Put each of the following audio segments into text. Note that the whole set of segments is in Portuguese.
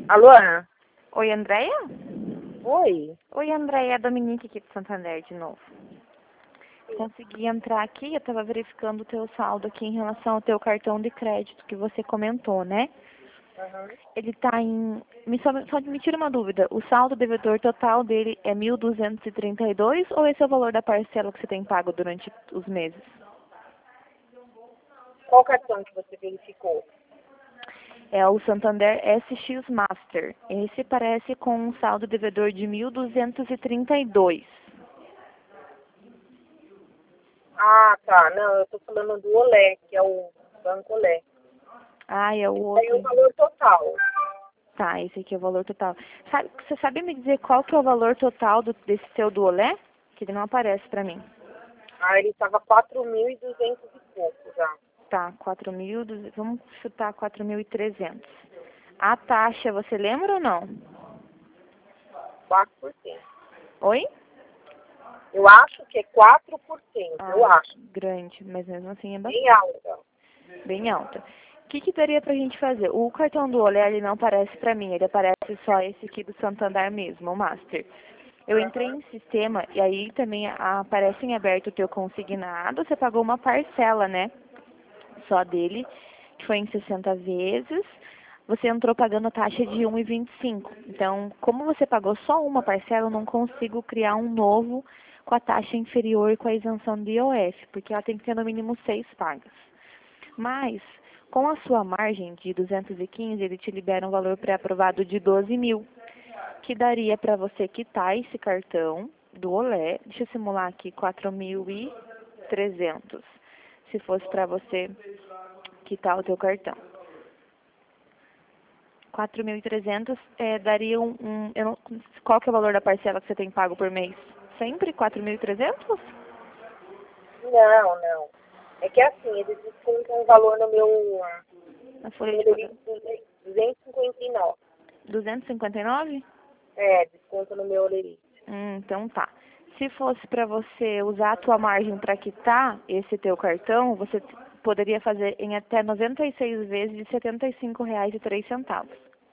Alô, Ana? Oi, Andréia? Oi. Oi, Andréia, é a Dominique aqui de Santander de novo. Consegui entrar aqui, eu estava verificando o teu saldo aqui em relação ao teu cartão de crédito que você comentou, né? Uhum. Ele está em... Só me tira uma dúvida, o saldo devedor total dele é 1.232 ou esse é o valor da parcela que você tem pago durante os meses? Qual cartão que você verificou? É o Santander SX Master. Esse parece com um saldo devedor de 1.232. Ah, tá. Não, eu tô falando do Olé, que é o Banco Olé. Ah, é o Aí o outro. valor total. Tá, esse aqui é o valor total. Você sabe me dizer qual que é o valor total desse seu do Olé? Que ele não aparece pra mim. Ah, ele estava 4.200 e pouco já. Tá, 4.200, vamos chutar 4.300. A taxa, você lembra ou não? 4%. Oi? Eu acho que é 4%, eu acho. Grande, mas mesmo assim é Bem bastante, alta. bem alta. O que daria pra gente fazer? O cartão do Olé, ele não aparece pra mim, ele aparece só esse aqui do Santander mesmo, o Master. Eu entrei em sistema e aí também aparece em aberto o teu consignado, você pagou uma parcela, né? Só dele, que foi em 60 vezes. Você entrou pagando a taxa de 1,25. Então, como você pagou só uma parcela, eu não consigo criar um novo com a taxa inferior e com a isenção de IOF, porque ela tem que ter no mínimo 6 pagas. Mas, com a sua margem de 215, ele te libera um valor pré-aprovado de 12 mil, que daria para você quitar esse cartão do Olé. Deixa eu simular aqui, 4.300, se fosse para você quitar o teu cartão. 4.300 daria qual que é o valor da parcela que você tem pago por mês? Sempre 4.300? Não. É que assim, eles descontam um valor no meu... Na folha No de pagamento. 259. 259? É, desconto no meu olerite. Então tá. Se fosse para você usar a tua margem para quitar esse teu cartão, você poderia fazer em até 96 vezes de R$ 75,03.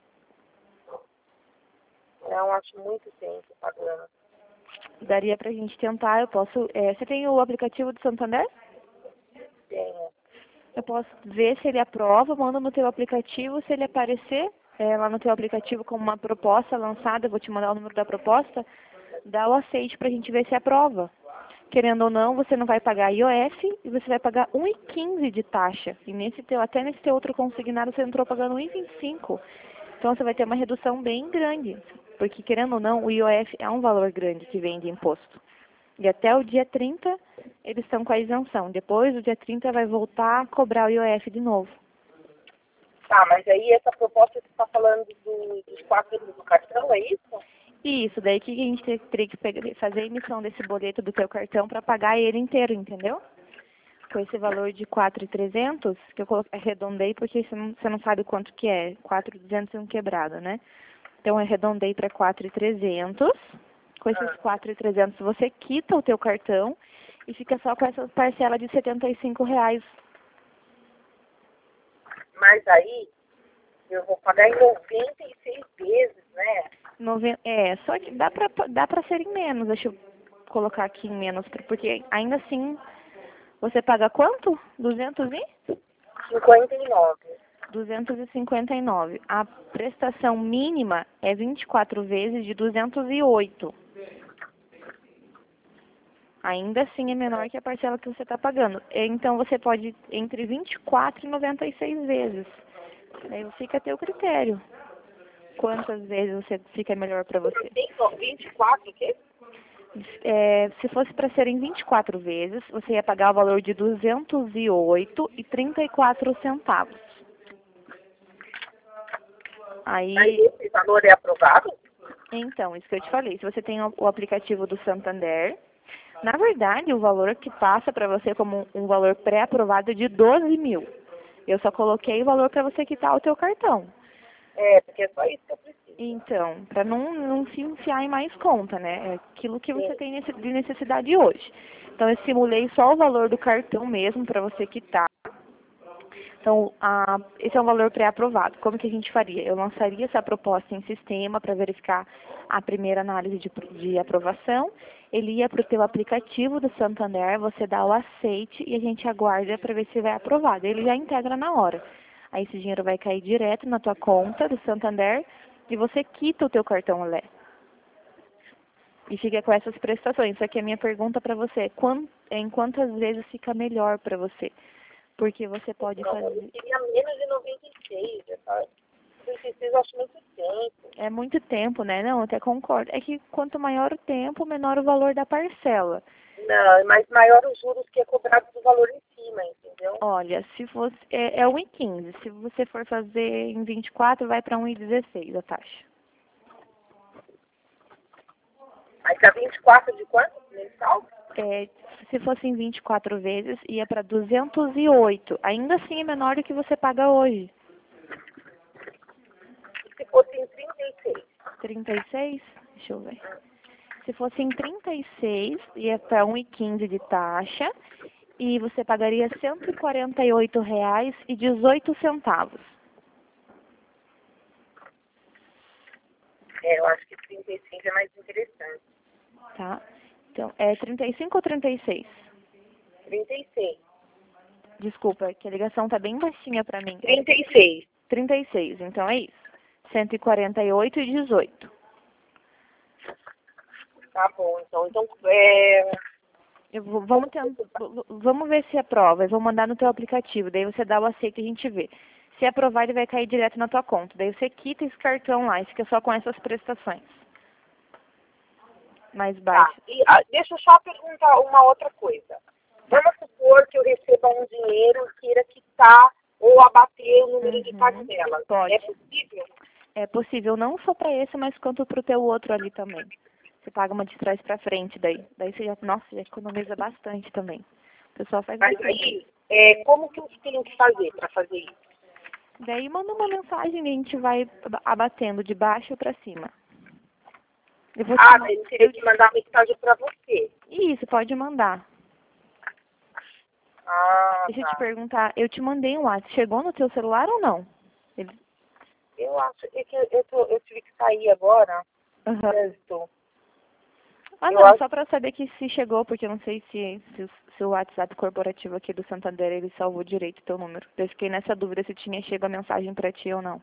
Não, acho muito tempo pagando. Daria pra gente tentar, eu posso... você tem o aplicativo do Santander? Tenho. Eu posso ver se ele aprova, mando no teu aplicativo, se ele aparecer lá no teu aplicativo como uma proposta lançada, eu vou te mandar o número da proposta, dá o aceite pra gente ver se aprova. Querendo ou não, você não vai pagar IOF e você vai pagar 1,15 de taxa. E até nesse teu outro consignado você entrou pagando 1,25. Então você vai ter uma redução bem grande. Porque querendo ou não, o IOF é um valor grande que vem de imposto. E até o dia 30 eles estão com a isenção. Depois do dia 30 vai voltar a cobrar o IOF de novo. Tá, mas aí essa proposta que você está falando dos 4 do cartão, é isso? E isso, daí que a gente teria que fazer a emissão desse boleto do teu cartão para pagar ele inteiro, entendeu? Com esse valor de 4.300, que eu arredondei porque você não sabe quanto que é, 4.200 e um quebrado, né? Então eu arredondei para 4.300. Com esses 4.300 você quita o teu cartão e fica só com essa parcela de R$ 75. Mas aí eu vou pagar em 96 vezes, né? Só que dá pra ser em menos. Deixa eu colocar aqui em menos, porque ainda assim você paga quanto? 59. 259. A prestação mínima é 24 vezes de 208. Ainda assim é menor que a parcela que você está pagando. Então você pode entre 24 e 96 vezes. Aí fica a teu critério. Quantas vezes você fica melhor para você? Tem 24 o quê? Se fosse para serem 24 vezes, você ia pagar o valor de 208,34 centavos. Aí Aí, esse valor é aprovado? então, isso que eu te falei. Se você tem o aplicativo do Santander, na verdade, o valor que passa para você como um valor pré-aprovado é de 12 mil. Eu só coloquei o valor para você quitar o teu cartão. É, porque é só isso que eu preciso. Então, para não se enfiar em mais conta, né? É aquilo que você Sim. tem de necessidade hoje. Então, eu simulei só o valor do cartão mesmo para você quitar. Então, esse é um valor pré-aprovado. Como que a gente faria? Eu lançaria essa proposta em sistema para verificar a primeira análise de aprovação. Ele ia para o teu aplicativo do Santander, você dá o aceite e a gente aguarda para ver se vai aprovado. Ele já integra na hora. Aí esse dinheiro vai cair direto na tua conta do Santander e você quita o teu cartão Olé. E fica com essas prestações. Isso aqui é a minha pergunta para você. Em quantas vezes fica melhor para você? Porque você pode fazer... Eu queria menos de 96, sabe? 96 eu acho muito tempo. É muito tempo, né? Não, eu até concordo. É que quanto maior o tempo, menor o valor da parcela. Não, mas maior os juros que é cobrado do valor em cima, entendeu? Olha, se fosse... É 1,15. Se você for fazer em 24, vai para 1,16 a taxa. Aí tá 24 de quanto? Mensal? Se fosse em 24 vezes, ia para 208. Ainda assim é menor do que você paga hoje. E se fosse em 36? 36? Deixa eu ver. Se fosse em 36, ia para 1,15 de taxa e você pagaria R$ 148,18. Eu acho que 35 é mais interessante. Tá? Então, é 35 ou 36? 36. Desculpa, que a ligação tá bem baixinha para mim. 36. 36, então é isso. 148,18. Tá bom, então. Vamos ver se aprova. Eu vou mandar no teu aplicativo. Daí você dá o aceito e a gente vê. Se aprovar, ele vai cair direto na tua conta. Daí você quita esse cartão lá e fica só com essas prestações. Mais baixo. Tá. E deixa eu só perguntar uma outra coisa. Vamos supor que eu receba um dinheiro e queira quitar ou abater o número de parcelas. Pode. É possível? É possível não só para esse, mas quanto para o teu outro ali também. Você paga uma de trás para frente daí. Daí você já economiza bastante também. O pessoal faz Mas bastante. aí, como que eu tenho que fazer para fazer isso? Daí manda uma mensagem e a gente vai abatendo de baixo para cima. Eu teria que mandar mensagem para você. Isso, pode mandar. Deixa eu te perguntar, eu te mandei um WhatsApp. Chegou no teu celular ou não? Eu acho que eu tive que sair agora. Uhum. Eu Não, acho... só para saber que se chegou, porque eu não sei se o WhatsApp corporativo aqui do Santander, ele salvou direito o teu número. Eu fiquei nessa dúvida se tinha chegado a mensagem para ti ou não.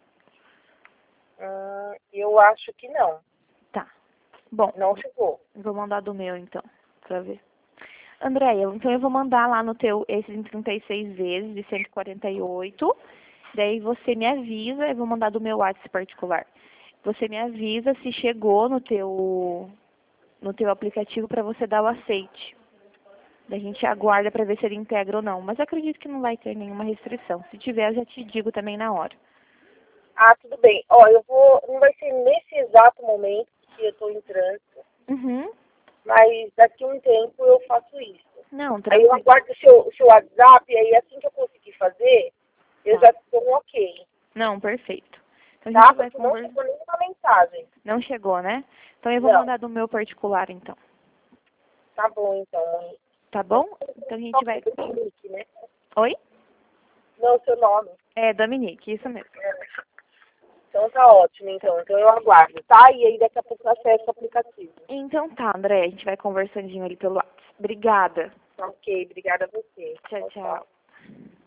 Eu acho que não. Tá. Bom. Não chegou. Vou mandar do meu, então, para ver. Andréia, então eu vou mandar lá no teu, esses em 36 vezes, de 148. Daí você me avisa, eu vou mandar do meu WhatsApp particular. Você me avisa se chegou no teu aplicativo para você dar o aceite. Daí a gente aguarda para ver se ele integra ou não. Mas eu acredito que não vai ter nenhuma restrição. Se tiver, eu já te digo também na hora. Tudo bem. Não vai ser nesse exato momento que eu estou em trânsito. Uhum. Mas daqui a um tempo eu faço isso. Não, aí eu aguardo o seu WhatsApp e aí assim que eu conseguir fazer, eu já dou um ok. Não, perfeito. Então a gente vai Porque não chegou nenhuma mensagem. Não chegou, né? Então eu vou mandar do meu particular, então. Tá bom, então. Tá bom? Então a gente vai... Dominique, né? Oi? Não, seu nome. É, Dominique, isso mesmo. Então tá ótimo, então. Então eu aguardo, tá? E aí daqui a pouco eu acesso o aplicativo. Então tá, André. A gente vai conversandinho ali pelo WhatsApp. Obrigada. Ok, obrigada a você. Tchau, tchau.